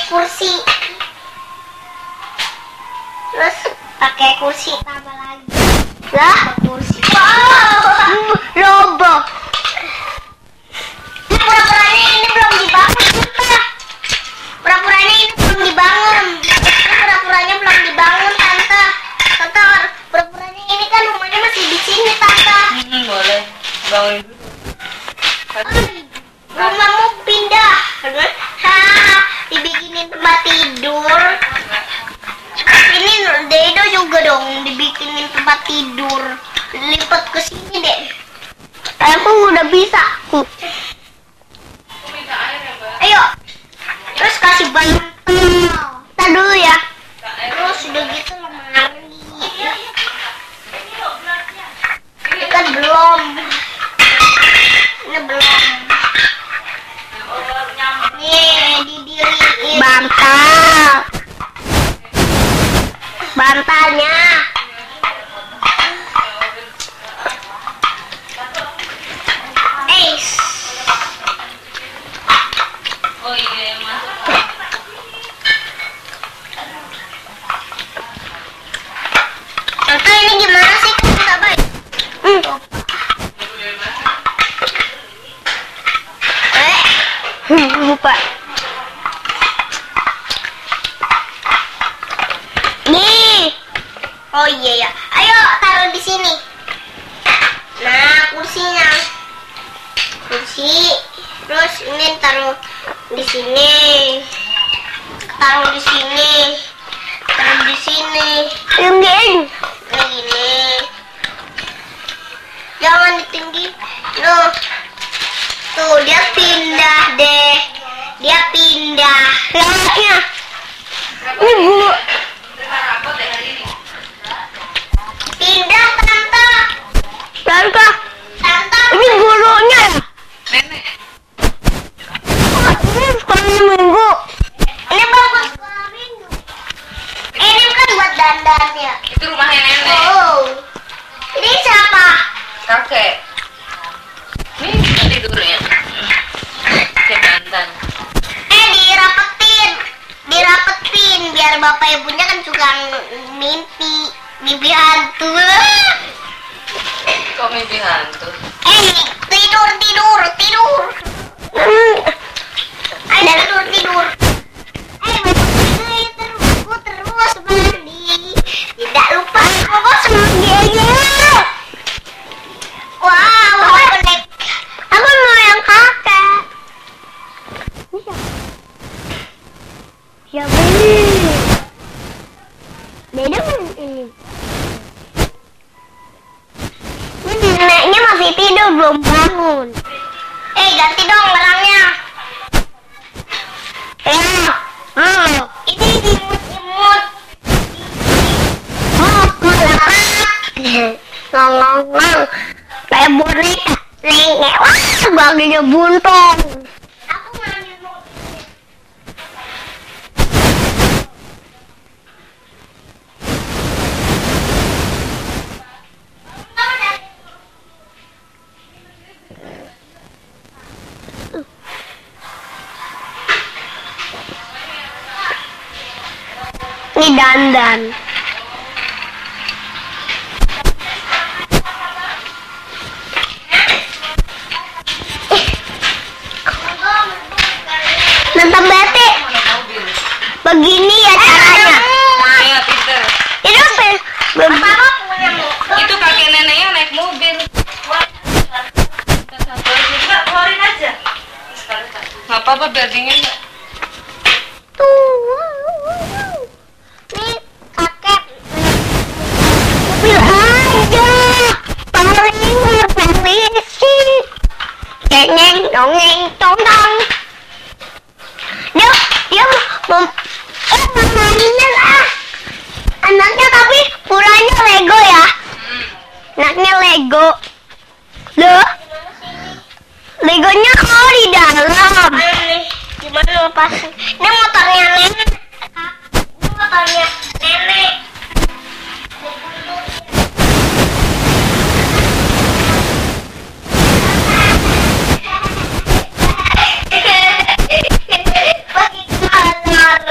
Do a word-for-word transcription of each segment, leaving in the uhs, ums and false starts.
kursi. Terus pakai kursi tambah lagi. Lah, kursi. Wow, roboh. Ini pura-puranya ini belum dibangun, Tante. Pura-puranya ini belum dibangun. Ini pura-puranya belum dibangun, Tante. Tante, pura-puranya ini kan rumahnya masih di sini, Tante. Hmm, boleh. Bangun dulu. Rumahmu pindah. Hahaha, dibikinin tempat tidur. Ini Dedo juga dong dibikinin tempat tidur. Lipat ke sini deh. Aku udah bisa. Ayo. Terus kasih banyak. Kita dulu ya. Terus udah gitu lemari. Ini kan belum. Ini belum. Nih didiriin. Bantal. Bantalnya. Eh. Oh iya, masuk. Tante, ini gimana sih? Kan nggak baik. Hmm. Eh. Hmm, lupa. Nih. Oh iya ya. Ayo taruh di sini. Nah, kursinya. Kursi. Terus ini taruh di sini. Taruh di sini. Taruh di sini. Yang gini. Yang gini. Jangan ditinggi. Loh. Tuh, dia pindah deh. Dia pindah. Lihatnya. Ini bulu. Pindah, Tante. Tante. Tante. Ini gurunya ya? Nenek. Oh, ini sekolah minggu. Ini bagus sekolah minggu. Ini kan buat dandan ya. Itu rumahnya nenek. Oh. Ini siapa? Kakek. Ini tidurnya. Pakai bantal. Eh, dirapetin. Dirapetin biar bapak ibunya kan suka mimpi. Mimpi hantu. Kok mimpi hantu? Eh, tidur, tidur, tidur. Ayo tidur, tidur. Eh, terus, terus mandi. Tidak lupa bos mandi. Wow, aku naik. Aku mau yang kakek. Ya boleh. Beda ini. Ini neneknya masih tidur belum bangun. Eh, ganti dong orangnya. Eh, oh, ini imut-imut. Oh, ngolak. Ngong-ngong. Kayak boneka. Nengek. Wah, baginya buntung. Aku ngambil mobil. Ini dandan. Nonton Betty. Begini ya caranya. Iya, Peter. Itu apa? Itu kakek neneknya naik mobil. Kita satu aja. Mbak, keluarin aja. Nggak apa-apa, biar dingin. Tuh. Nih, kakek. Mobil aja. Paling permisi. Dongeng, dongeng, dongeng. Dia, dia mau, eh, mainan ah. Anaknya tapi pulanya Lego ya. Anaknya Lego. Loh? Legonya kalau di dalam. Gimana lepas? Ini motornya nenek. Ini motornya nenek. Pakai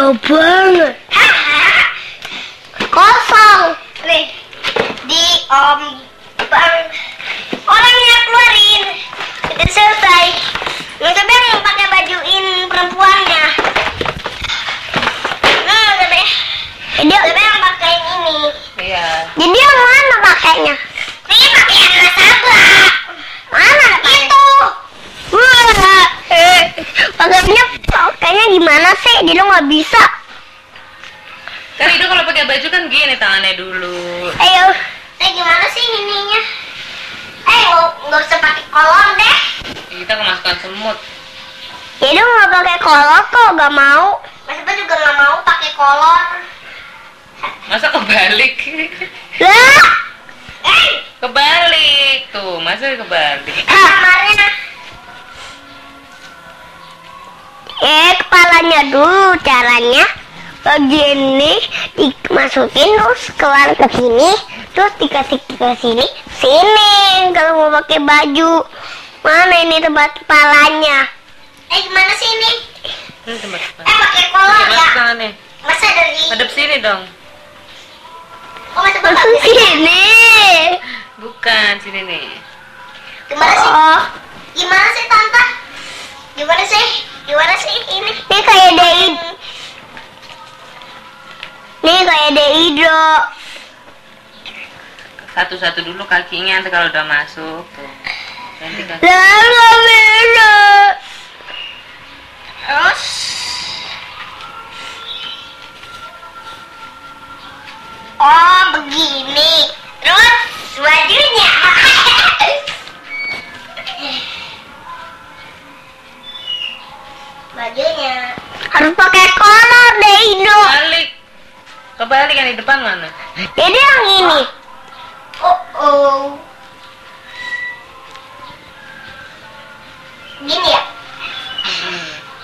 Lama banget. Kosong. Nih. Di om bang orangnya keluarin. Udah selesai. Yang yang pakai bajuin perempuannya. Nah, tapi dia tapi yang pakai ini. Iya. Jadi yang mana pakainya? Ini pakai yang nasabah. Mana itu? Wah, eh, pakainya pakainya gimana sih? Dia nggak bisa. Kan itu kalau pakai baju kan gini tangannya dulu. Ayo, eh gimana sih ininya? Eh, nggak usah pakai kolor deh. Kita kemasukan semut. Jadi nggak pakai kolor kok, nggak mau. Mas Ipa juga nggak mau pakai kolor. Masa kebalik? Lah, eh, Kebalik tuh, masa kebalik? kamarnya. Eh, kepalanya dulu caranya. Begini dimasukin terus keluar ke sini, terus dikasih ke sini, sini. Kalau mau pakai baju, mana ini tempat kepalanya? Eh, gimana sih ini? Ini tempat Eh, pakai kolor Masuk ya? tangannya. Masa dari? Hadap sini dong. Oh, masa masuk sini? Bukan, sini nih. Gimana sih? Oh, Gimana sih tante? Gimana sih? Gimana sih ini? Ini kayak Dei. Ini kayak Deido. Satu-satu dulu kakinya, nanti kalau udah masuk tuh. Nanti kaki. Lalu beda. Terus. Oh, begini. Terus bajunya. Bajunya harus pakai kolor Deido. Balik. Kebalik yang di depan mana? Jadi yang ini. Oh, oh. Gini ya? Hmm.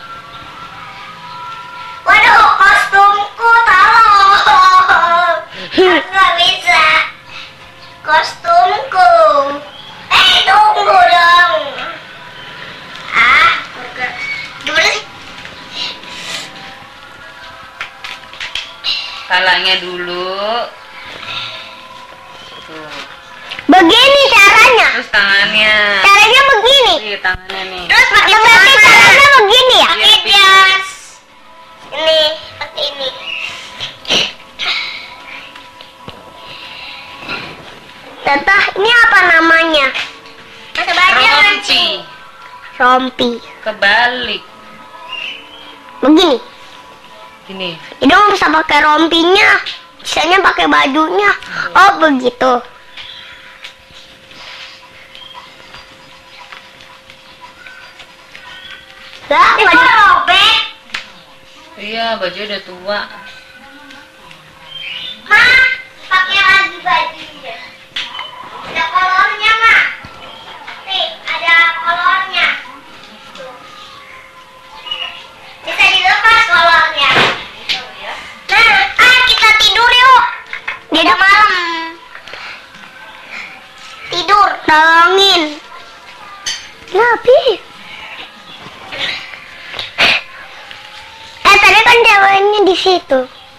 Waduh, kostumku tolong. Nggak bisa. Kostumku. Eh, tunggu dong. Ah, gimana sih? Kalanya dulu. Tuh. Begini caranya. Terus tangannya. Caranya begini. Iya, tangannya nih. Terus pakai berarti caranya begini ya? Iya, Pakai jas. Ini, pakai ini. Tata, ini apa namanya? Masa baju Rompi. Rompi. Kebalik. Begini. Ini. Itu nggak bisa pakai rompinya. Bisanya pakai bajunya. Oh, begitu. Lah, nggak robek. Iya, baju udah tua. Ma, pakai lagi bajunya. Ada kolornya, Ma. Nih, ada kolornya. Bisa dilepas kolornya. Nah, ah kita tidur yuk. Dia udah malam. Tidur, tolongin. Nabi. Eh, tadi kan ceweknya di situ.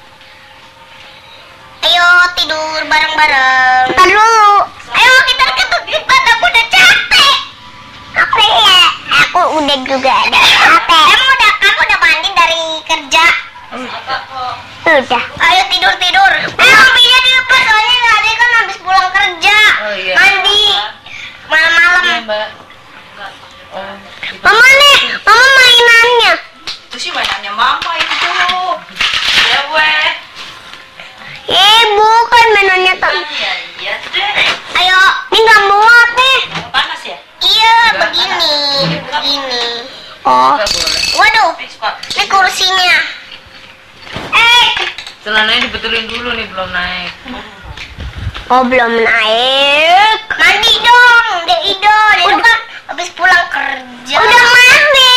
Ayo tidur bareng-bareng. Ntar dulu. Ayo kita ketutupan, aku udah capek. Capek ya? Aku udah juga ada capek. Emang udah kamu udah mandi dari kerja? Udah. Ayo tidur tidur. Eh, mobilnya dilepas soalnya tadi kan habis pulang kerja. Oh, iya. Mandi malam-malam. Iya, Mbak. Oh. Mama nih, mama mainannya. itu sih mainannya mama itu. Cewek. Eh, bukan mainannya tuh. Iya, iya deh. Ayo, ini nggak muat nih. Panas ya? Iya, begini, begini. Oh, Nggak boleh. waduh, Eh, suka. ini kursinya. Eh, Celananya dibetulin dulu nih, belum naik. oh belum naik. Mandi dong, Dek Ido. Dia tuh kan habis pulang kerja. Udah mandi.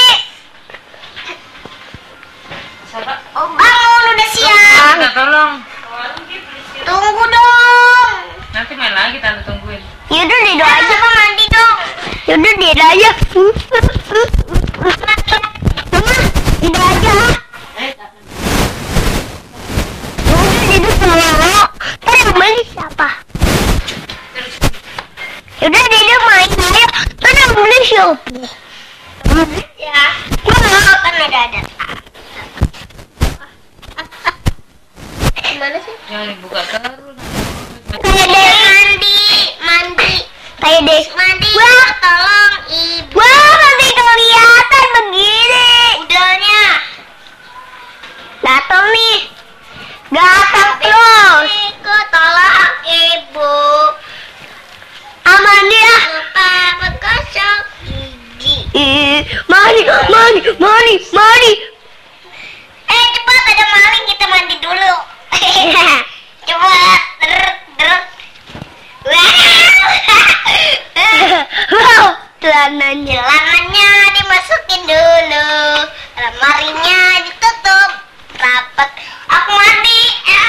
Siapa? Oh, bangun udah siang. Minta tolong. Tunggu dong. Nanti main lagi, tante tungguin. Yaudah Dido aja Pak, mandi dong. Yaudah Dido aja. Mama, Dido aja. Eh, opo. Ya. Wah, kan ada ada. Gimana sih? Jangan dibuka terus. Kayak deh mandi, mandi. Kayak deh mandi. Wah, tolong ibu. Wah, masih kelihatan begini. Udahnya. Gatel nih. Gatel terus. Iku tolong ibu. Aman ya. Lupa berkosong gigi. Ih, mandi, mandi, mandi, mandi. Eh, cepat ada maling, kita mandi dulu. Cepat, terus, terus. Wow, celananya. Celananya dimasukin dulu. Lemarinya ditutup rapat. Aku mandi.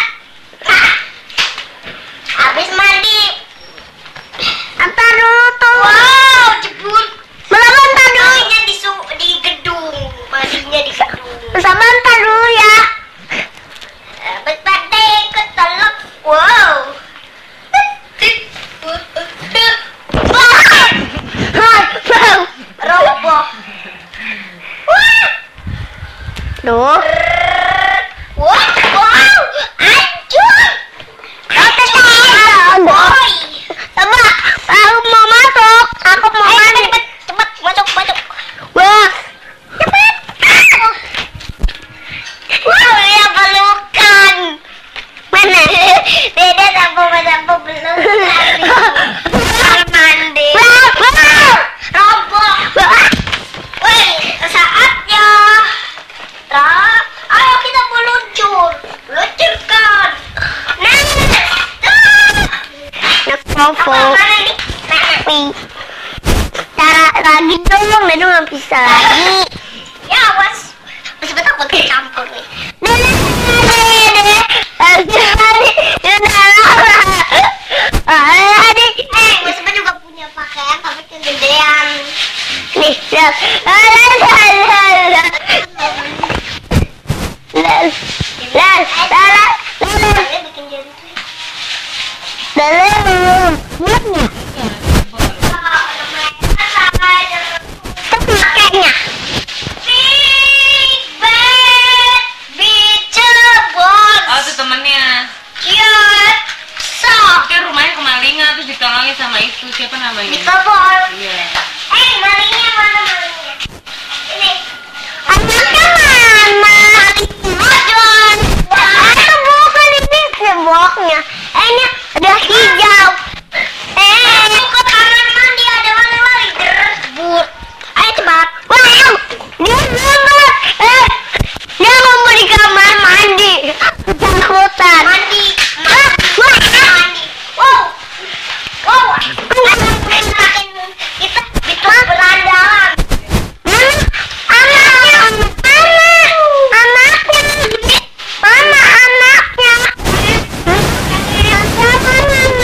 Habis mandi. Antar dulu tuh. Wow, jebul. Belum antar dulu. Mandinya di, su di gedung. Mandinya di gedung. Sama antar dulu ya. Bentar deh, ikut tolong. Wow. Roboh. Wah. Duh. Wah, wow. Hancur. Boy. Coba, aku mau masuk. Aku mau mandi. Cepat, cepat, masuk, masuk. Wah. Cepat. Wow, ya pelukan. Mana? Beda sampo sampo belum. Mandi. Roboh. Woi, saatnya. Ra, ayo kita meluncur. Luncurkan. Nah. Nak foto. Cara lagi dong, Nenek nggak bisa lagi. Ya, awas. Masih betul aku campur nih. Nenek, nenek, adik, eh, Musibah juga punya pakaian tapi kegedean. Nih, lihat. Lal, lal, lal, lal. Bikin jadi. Lal, mulutnya. Pakainya. Big bad beach box. Oh, itu temennya. Cute. So. Dia rumahnya kemalingan terus ditolongin sama itu. Siapa namanya? Dikebor. Iya. Eh, malingnya mana malingnya? Ini. Anaknya mana? Majon. Itu bukan ini temboknya. Eh, ini ada hijau. Eh, ke kamar mandi ada mali-mali. Derbut. Ayo cepat. Wow, dia ngebut. Eh, dia ngumpul di kamar mandi. Ketakutan. Mandi. Wah, wah, mandi. Wow. Wow. Kita itu berandalan. Mana? Anaknya. Anak. Anaknya. Mana anaknya? Siapa namanya?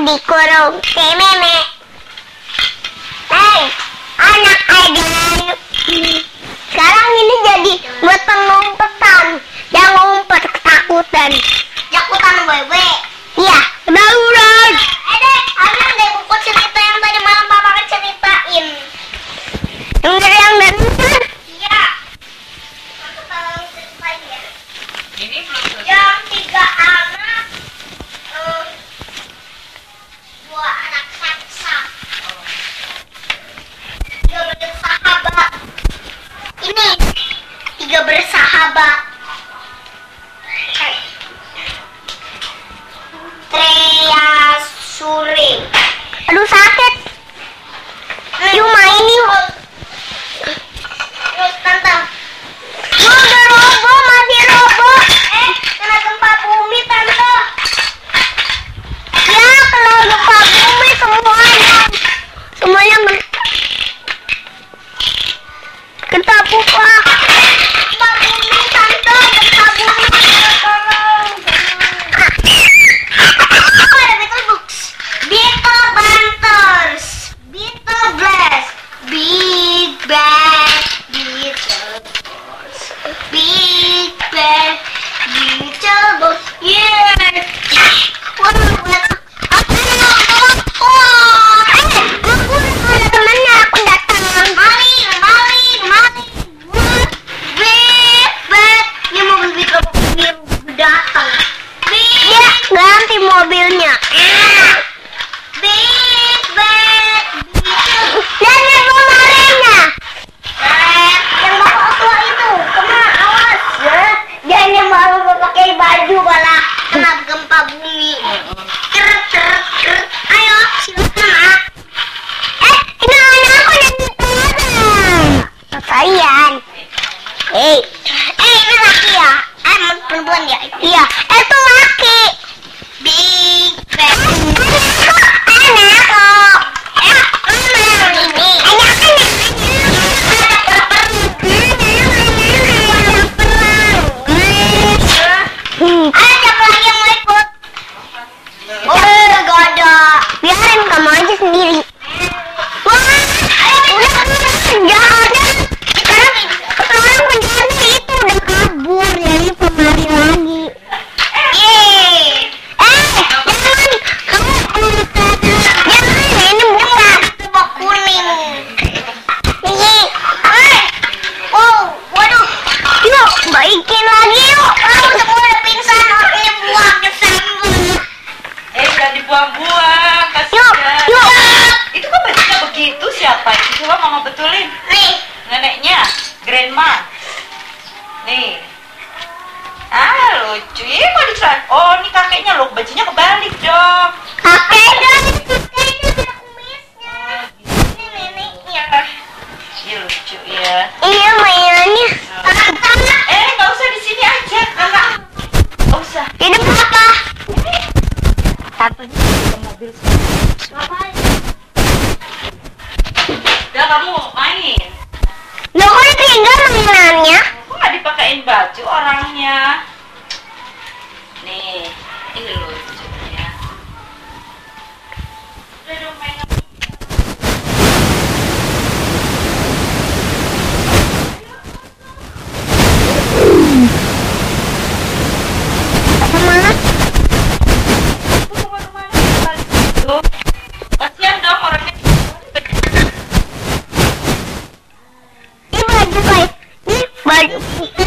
dikurung si nenek. Hei, anak Adam. Sekarang ini jadi buat pengumpetan. Yang ngumpet ketakutan. Ketakutan wewe. Iya, dauran. Eh deh, ambil deh buku cerita yang tadi malam papa ceritain. Yang dari yang dari iya. Aku tolong ceritain ya. Ini belum selesai. Yang tiga anak, eh, dua anak saksa. Tiga bersahabat. Ini tiga bersahabat. Triasuri. Aduh sakit. Yuk main yuk. Yuk tante. Yuk udah robo, masih robo. Eh, kena gempa bumi tante. Ya, kalau gempa bumi semuanya. Semuanya men... Gempa buka. Gempa bumi tante, gempa bumi. Tolong. Oh, ada Beetle Books. Beetle Banters. Beetle Blast. Big Bang. Beetle Boss. Big Bang. Beetle Boss. Yeah. Waduh, aku oh, eh, aku ada temannya, aku datang. Mari, mari, mari. Big Bang. Ini mobil Beetle Box biru datang. Dia ganti mobilnya. Big Bang. Dan yang kemarinnya. Yang bapak tua itu. Kena awas. Jangan yang baru pakai baju malah kena gempa bumi. Keret, keret, keret. Ayo, silakan ah. Eh, ini anak aku yang ditengah. Kalian. Hei. Eh, ini laki ya? Eh, perempuan ya? Iya. Eh, itu laki. Big Bang. Anak kok. Eh, ini. Anak Hmm. Ayo siapa lagi yang mau ikut? Oh, gak ada. Biarin kamu aja sendiri. Wah, udah jangan. Sekarang sekarang penjahatnya itu udah kabur, jadi kembali lagi. Yeay. Eh, jangan. Kamu jangan, ini bukan tebak kuning. Yeay. Eh. Oh, waduh. Yuk, baikin lagi yuk. Kamu semua udah pingsan, orangnya buang ke sambung. Eh, jangan dibuang-buang, Yuk, kasihan. yuk. Itu kok bajunya begitu, siapa itu? Coba mama betulin. Nih. Neneknya, grandma. Nih. Ah, lucu. Ih, kok dicelan. Oh, ini kakeknya loh, bajunya kebalik dong. Kakeknya, kakeknya ada kumisnya. Ini neneknya. Iya, lucu ya. Iya, mainannya. Anak-anak. Eh, nggak usah di sini aja, kakak. Nggak usah. Ini apa? Satunya ke mobil sih. Udah, kamu main. Loh, kok ditinggal mainannya? Kok nggak dipakein baju orangnya? Nih, ini lucunya. Udah dong, main. Kemana? Tuh, kemana-mana, balik gitu. Kasihan dong orangnya. Ini baju kayak ini baju.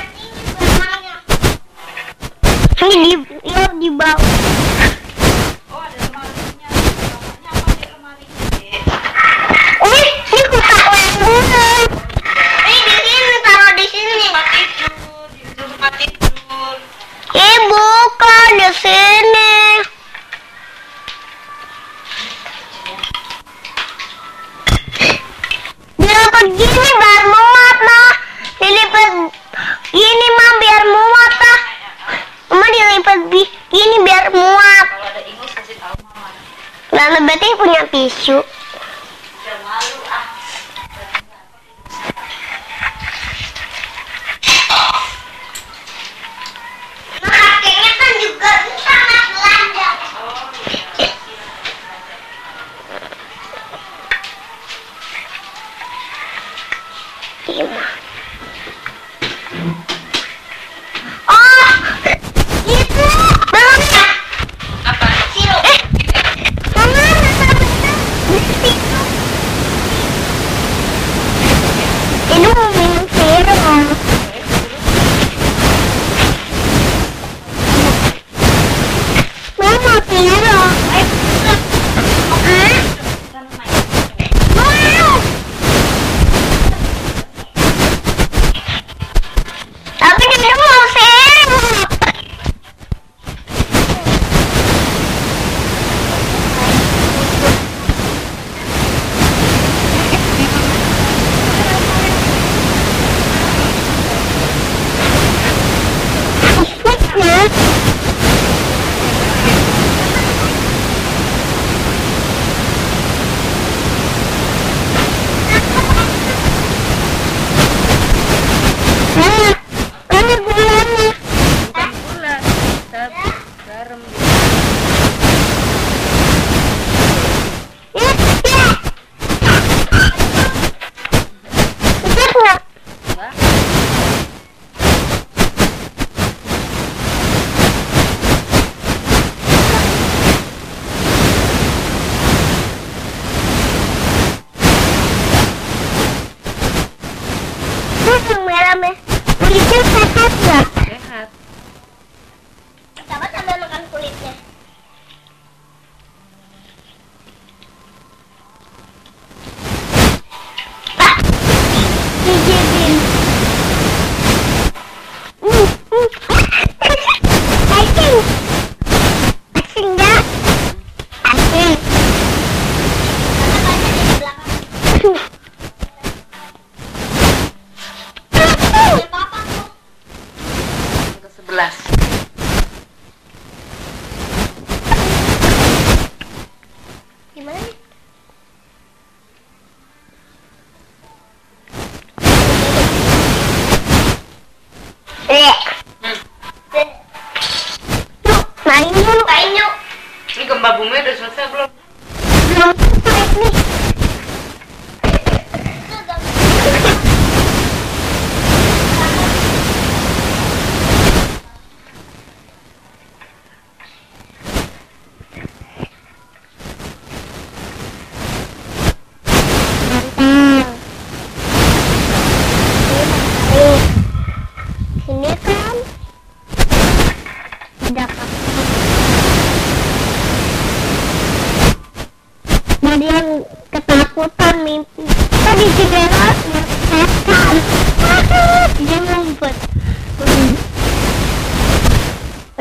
Ini di ya, di bawah. Oh, ada lemarinya. Namanya apa sih lemari? Ini ini kotak lembu. Ini di sini, taruh di sini. Tempat tidur, di tempat tidur. Eh, bukan di sini. Dilipat gini biar muat mah. Dilipat gini mah biar muat ah. Mama dilipat bi- gini biar muat. Kalau ada ingus kasih tahu mama. Lalu berarti punya tisu. Jangan malu ah. Kakeknya kan juga sangat belanja. Oh iya.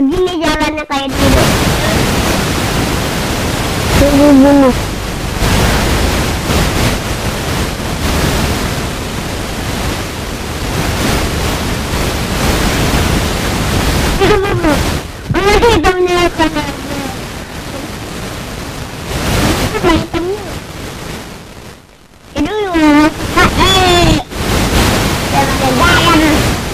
gini jalannya kayak dulu. Tunggu dulu. Masih hitamnya sana. Apa hitamnya? Itu yuk. Eh. Jangan.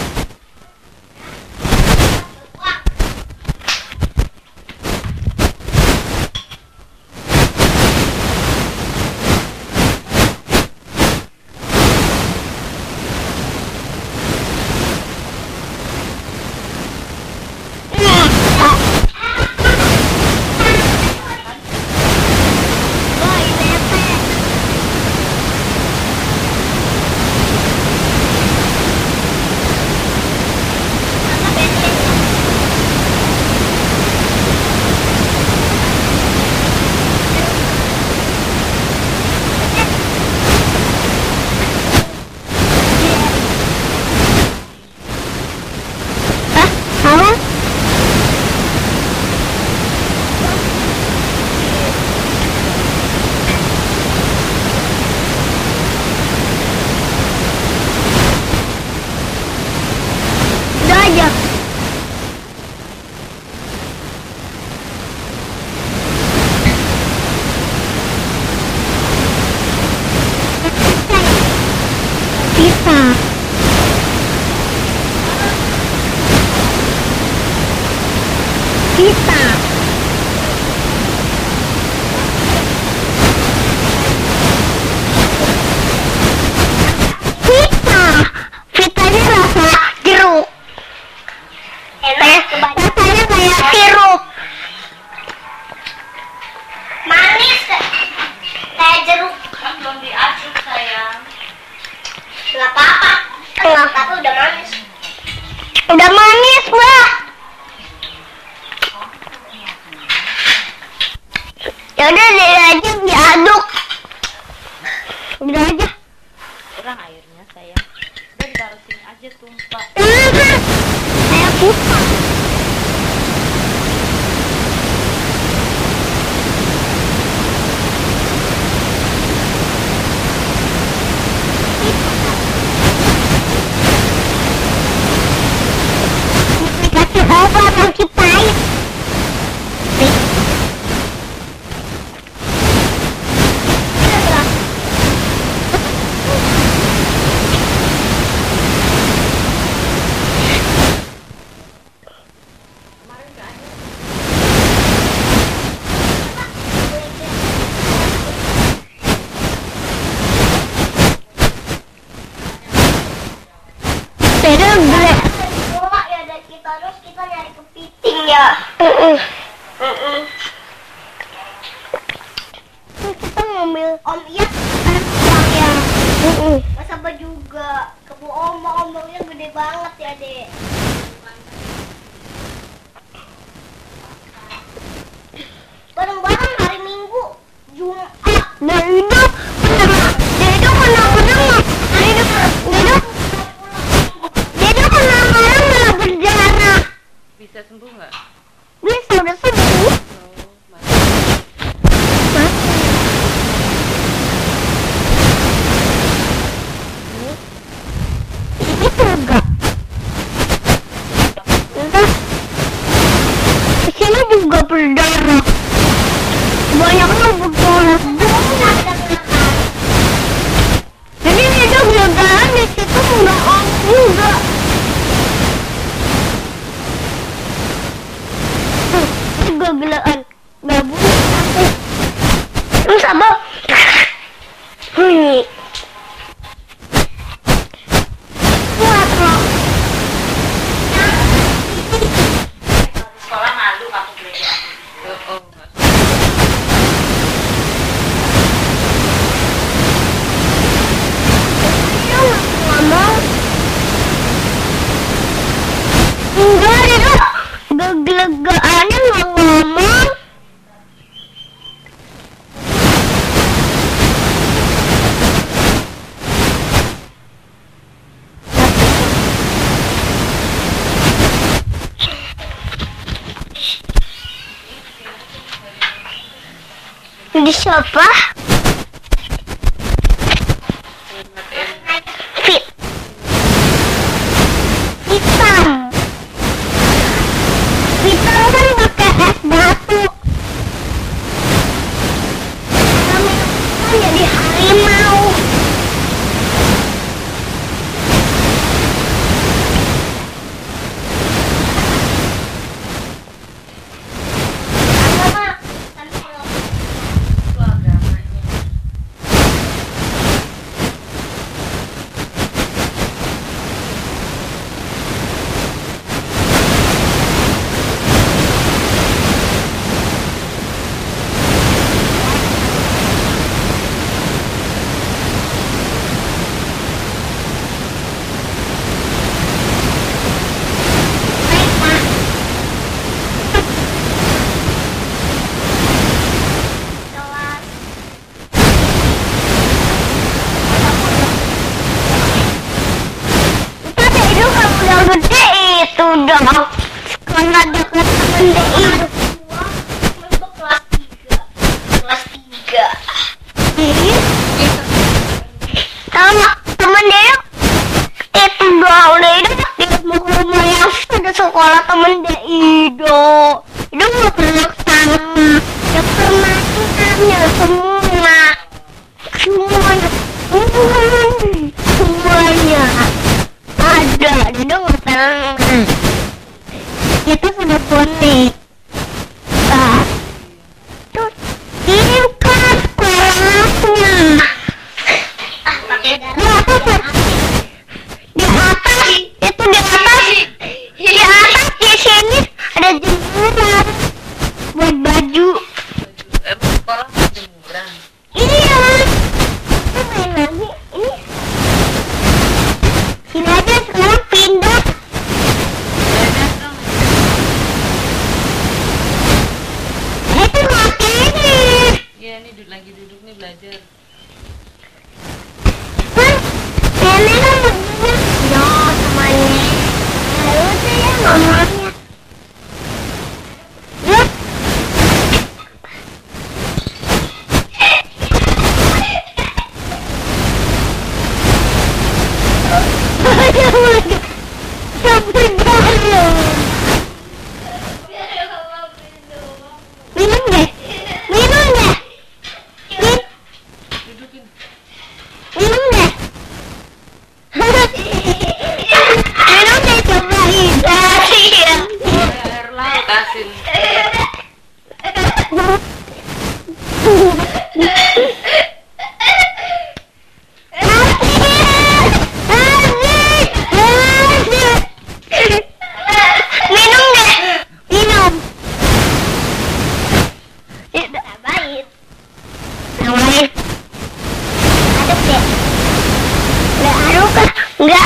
Kita Vita Vitanya rasa jeruk. Enak, rasanya kayak sirup. Manis kayak jeruk. Kan belum diaduk sayang. Gak apa-apa. Enggak, tapi udah manis. Udah manis, Mbak. Ya udah deh aja diaduk. Udah aja. Kurang airnya sayang. Udah ditaruh sini aja tumpah. Kayak kita. Dikasih obat masih pahit. Beda gue. Bola ya ada kita terus kita nyari kepiting ya. Heeh. Heeh. Kita ngambil Om Iya kan ya. Heeh. Mas apa juga kebo oma omongnya gede banget ya, Dek. Bareng-bareng hari Minggu Jumat. Nah, itu Dedo kenapa-kenapa? Dedo Dedo Dedo kenapa-kenapa malah berdarah? Bisa sembuh nggak? Bisa, udah sembuh. Oh, mati. Hah? Ini enggak. Entah. Kesini juga berdarah. Banyaknya berdarah. Jadi itu berdarah di situ nggak om juga. Juga gelaan. Nggak boleh aku. Terus apa? Bunyi. Kuat loh. Sekolah malu kamu belajar. Oh, oh, nggak Ngomong enggak itu gelegaannya nggak ngomong di sofa. Fit. Hitam. Hitam kan pakai es batu. Kami kan jadi harimau. Gede itu dong. Sekolah dekat temen deh itu. Kelas tiga. Kelas tiga. Sama temen dia itu doang udah itu di rumah yang ada sekolah temen dia itu. Itu mau peluk sama. Ya permainannya semua. Semuanya. Semuanya. Ada, dia nggak pernah. Itu sudah bonek. Ah, tuh, ini kan kelasnya. Ah, pakai di atas, di atas, itu di atas, di atas di sini ada jemuran buat baju. Eh, sekolah jemuran. Iya, kita main lagi. Ini. Sini aja sekarang pindah. Itu ngapain? Iya, ini duduk lagi duduk nih belajar. Kan, nenek kan begini. Ya, temannya. Lalu saya ngomongnya. Ya. Minum deh, minum deh, Dudukin. minum deh, minum deh cobain. Iya. Air laut asin. Minum deh, minum. Tidak baik. Baik. Aduk deh. Nggak aduk kan? Nggak.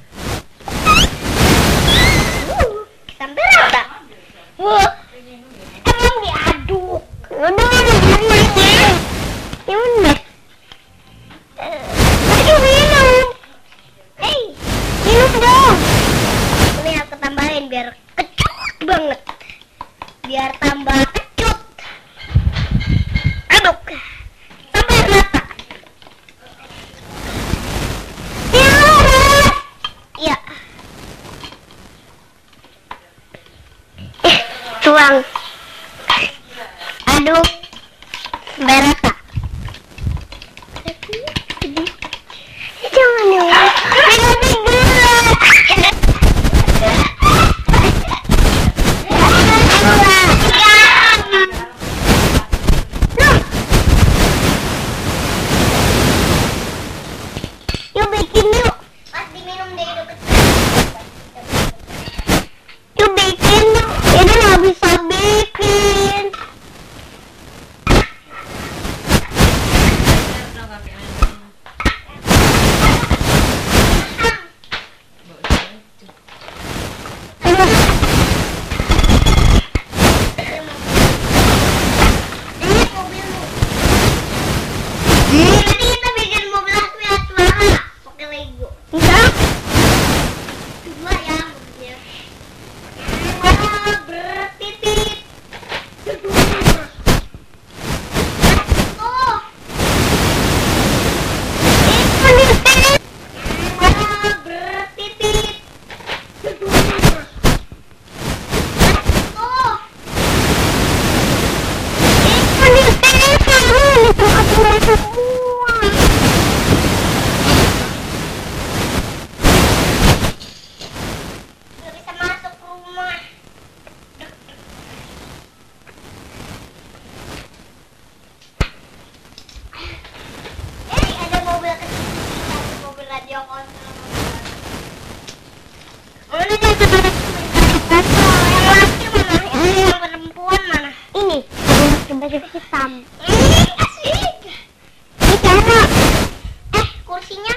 Sampai rata. Wah. Emang diaduk. Udah minum aja. Minum deh. Aduh minum. Hei, minum dong. Ini aku tambahin biar kecut banget. Biar tambah kecut. Aduk sampai rata. Ya, ya. Eh, tuang. Aduk sampai rata. Jangan ya. Minum dulu. Yuk bikin yuk. Mas diminum deh itu kecil. Yuk bikin yuk. Ini nggak bisa bikin. baju hitam. Ih, asik. Ini cara. Eh, kursinya.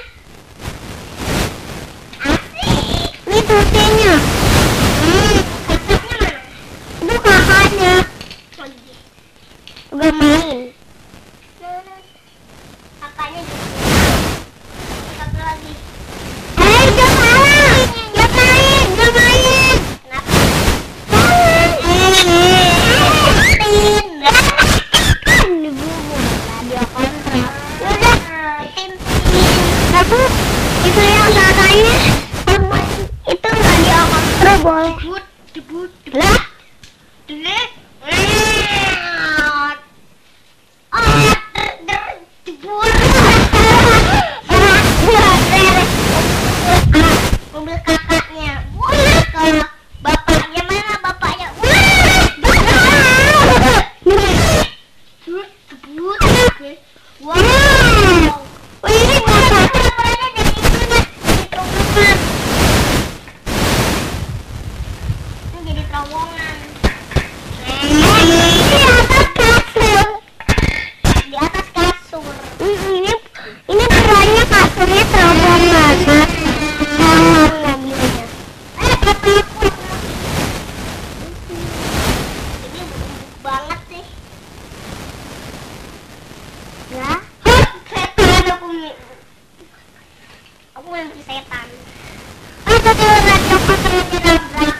Asik. Ini kursinya. Hmm, kakaknya mana? Itu kakaknya. Udah main. Kakaknya juga. Satu lagi. Eh, jangan main. Jangan main. Jangan main. Kenapa? Aku itu yang katanya itu nggak dikontrol boleh. Debut, debut, lah, debut, oh, debut, mobil kakaknya, kalau bapaknya mana bapaknya, debut, wow. Oh, ini bapaknya berada dari itunya, di terowongan. Ini jadi terowongan. Di atas kasur. Di atas kasur. Ini ini beranya kasurnya terowongan. Terowongan mobilnya. Eh, takut. Ini empuk banget sih. Ya. Setan aku aku mimpi setan. Aku tidak coklat tidak berat.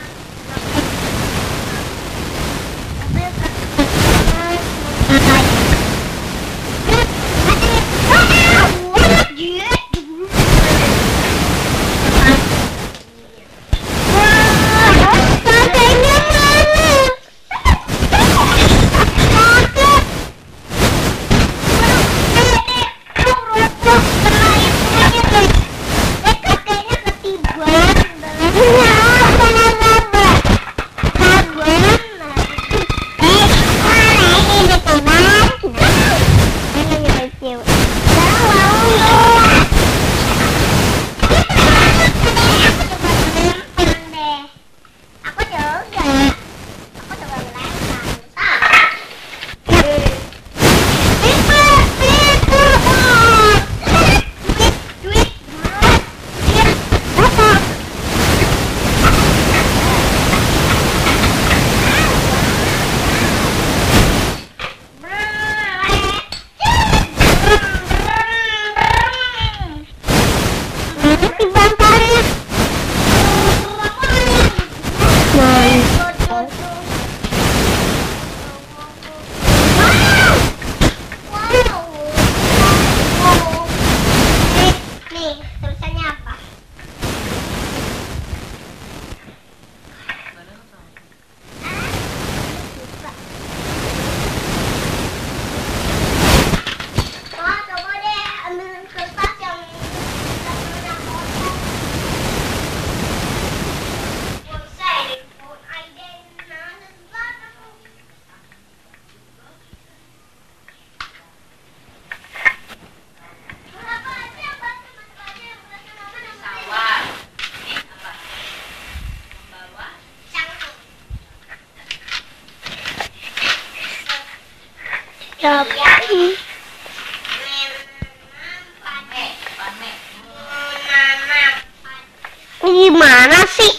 Ini gimana sih?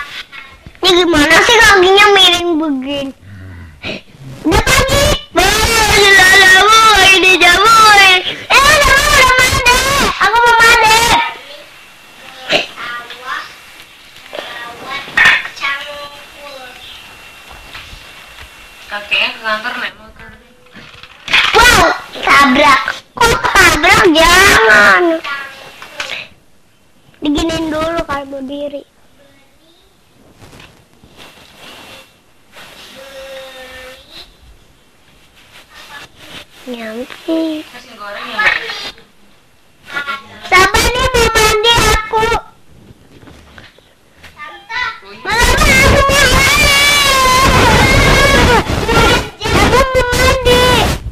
Ini gimana sih kakinya miring begini? Udah pagi. Ini jamu. Eh, jamu udah mandi. Aku mau mandi. Kakeknya ke kantor naik motor. Wow, tabrak. Kok tabrak? Jangan. Diginin dulu kalau berdiri. Nyampe. Kasih goreng ya. Sabar nih mau mandi aku. Mama aku mau mandi. Aku mau mandi.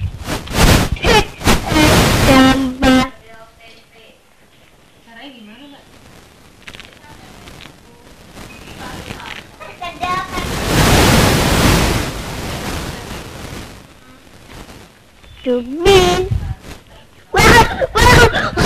Sabar. Caranya gimana, Mbak? Jubin. Wow, wow,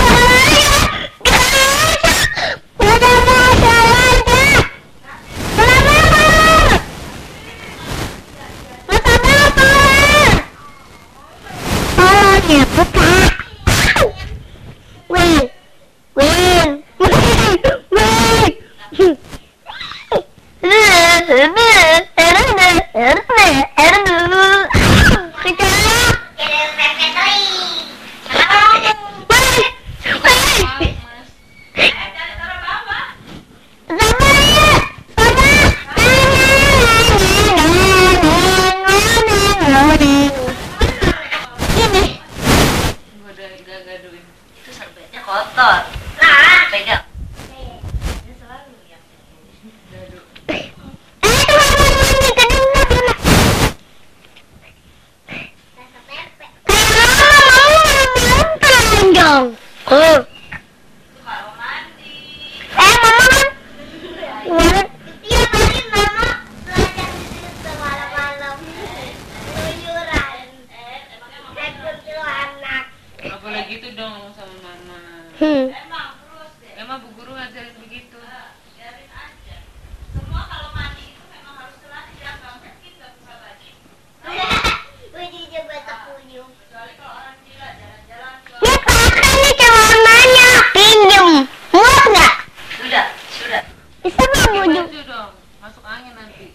Itu serbetnya kotor. Nah, pegang. Dia selalu yang gaduh. Dong. Oh. Kalau mandi. Eh, mama. Iya, tadi mama belajar di situ malam-malam. Keluyuran. Eh, kuntil anak. Gak boleh gitu dong ngomong sama mama. Hmm. Emang terus deh. Emang bu guru ngajarin begitu. Biarin aja. Semua kalau mandi itu memang harus telanjang, nggak mungkin nggak buka baju. Bajunya batak puyuh. Kecuali kalau orang gila jalan-jalan ke. Ya kakak nih celananya pinjem. Muat nggak? Sudah, sudah. Bisa nggak Pakai baju? baju dong, masuk angin nanti.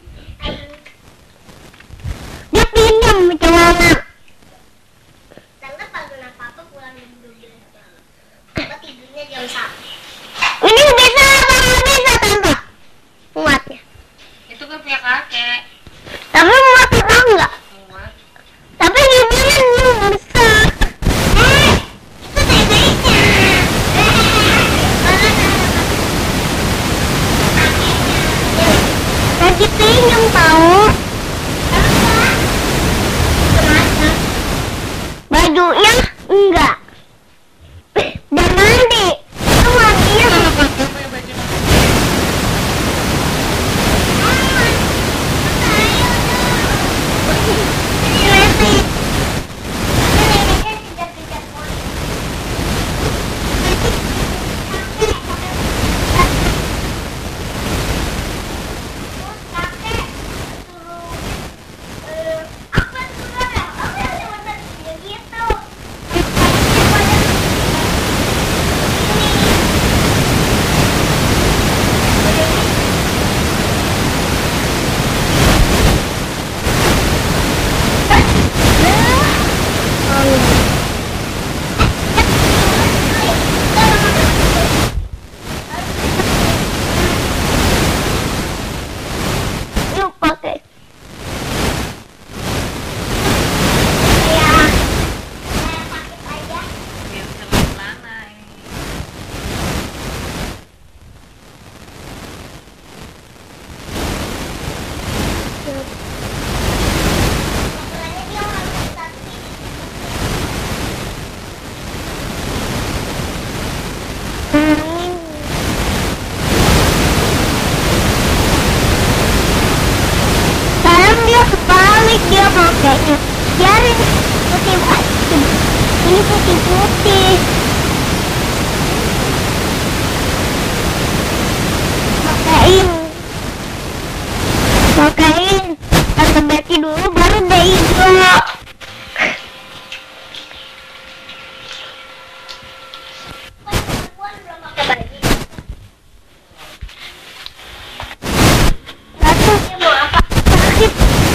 Dia pinjem celana. Tante pagi apa pulang jam dua belas malam. Tante tidurnya jam satu. Ini bisa apa nggak bisa tante? Muatnya. Itu kan punya kakek. Tapi muat enggak? Muat. Tapi gimana nih besar? Eh, itu teganya. Lagi pinjam tahu. Bajunya enggak. Dan mandi. Itu mandinya Pakai baju Yuk pakai. biar bisa pakai celana ini. Sekarang dia kebalik dia pakainya. Biarin putih putih. Ini putih putih. Pakaiin. Pakaiin. Tante Betty dulu baru deh hijau. Satu. Sakit.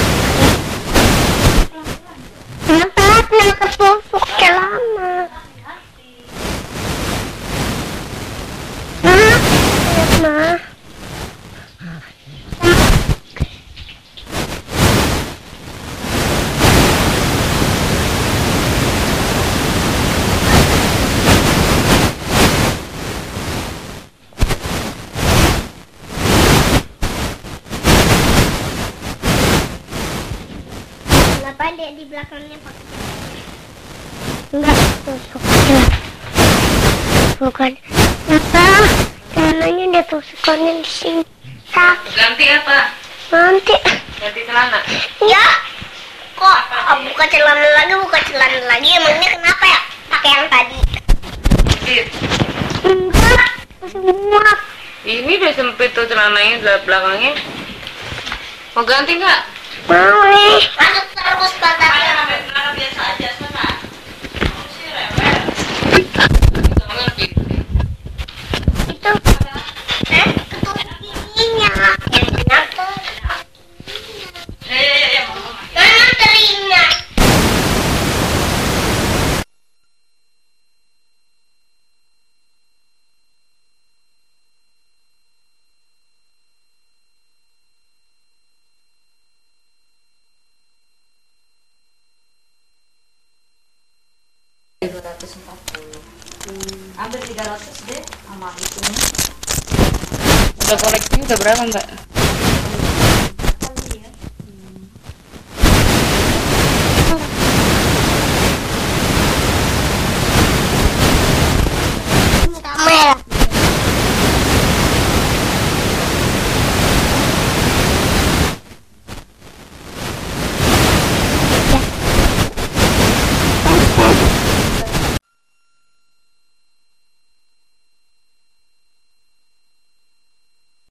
Mantapnya ketusuk celana. Nah, lihat mah. Kenapa dia di belakangnya pakai? Enggak, tusuk celana. Bukan. Kenapa? Celananya dia tusukannya di sini. Sakit. Ganti apa? Nanti. Ganti celana. Ya. Kok ah, buka celana lagi, buka celana lagi? Emangnya kenapa ya? Pakai yang tadi? Dit, Enggak, masih muat. ini udah sempit tuh celananya di belakangnya. Mau ganti nggak? Mau nih. Masuk terus Ayo batasnya. sampai celana biasa aja sana. Kamu sih rewel. Itu. Eh, ketutup giginya. Yang benar tuh. Ya ya ya ya. Mana terinya? dua ratus empat puluh. Ambil tiga ratus deh sama itu. Udah koleksi udah berapa mbak?